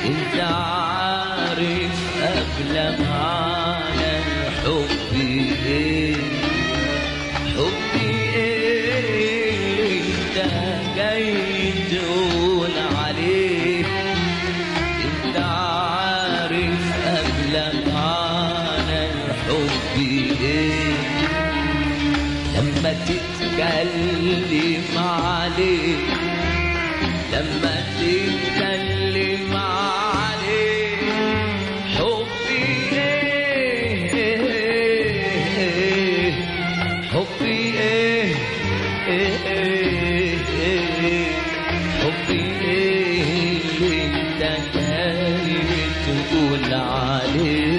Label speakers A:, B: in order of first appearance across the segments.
A: انت عارف قبل معنى الحب ايه، حبي ايه انت جاي تقول عليه. انت عارف قبل معنى الحب ايه، لما تتكلم عليه، لما تتكلم عليه حبي ايه، حبي ايه، حبي ايه اللي انت جاي تقول عليه.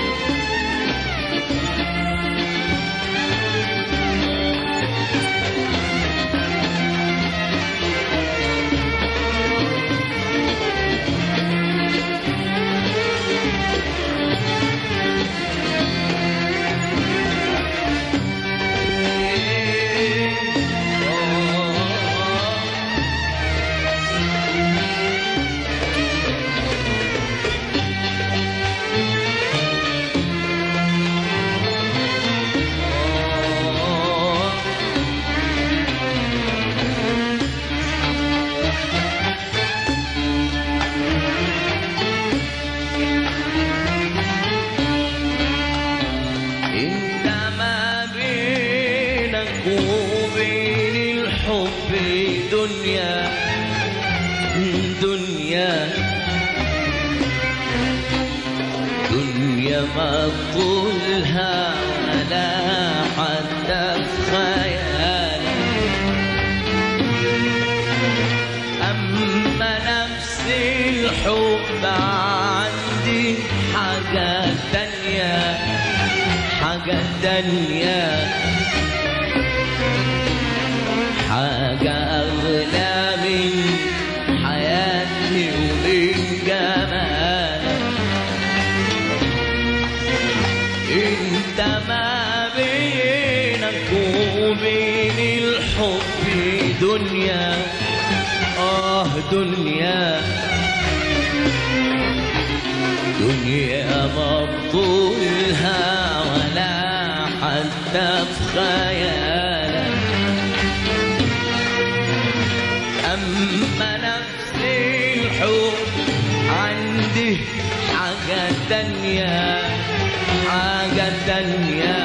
A: دنيا دنيا دنيا ما طولها ولا حتى خيال، أما نفس الحب عندي حاجة تانية، حاجة تانية، حاجة أغلى من حياتي ومن جمالك. انت ما بينك وبين الحب دنيا، دنيا دنيا ما بطولها ولا حتى في خيالك، أما نفس الحب عندي حاجة تانية، حاجة تانية،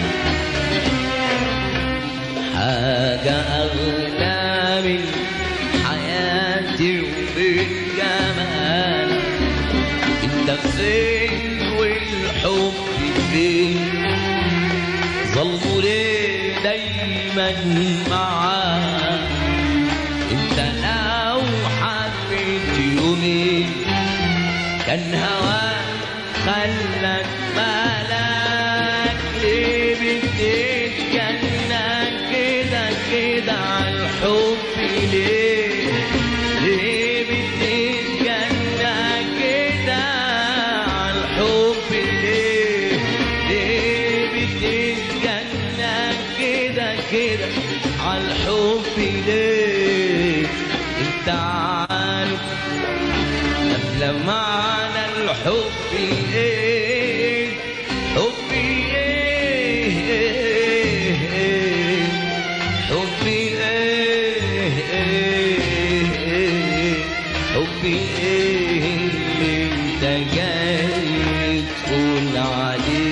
A: حاجة أغلى من حياتي ومن جمالك. انت فين والحب فين، ظلموا ليه دايما معاك. انت لو حبيت يومين كان هواك خلك مالك، ليه بتتجنى كده كده عالحب ليه، ليه بتتجنى كده عالحب ليه، ليه بتتجنى كده كده عالحب ليه. انت عارف قبل معنى الحب ايه، حبي ايه، حبي ايه، حبي ايه اللي انت جاي تقول عليه.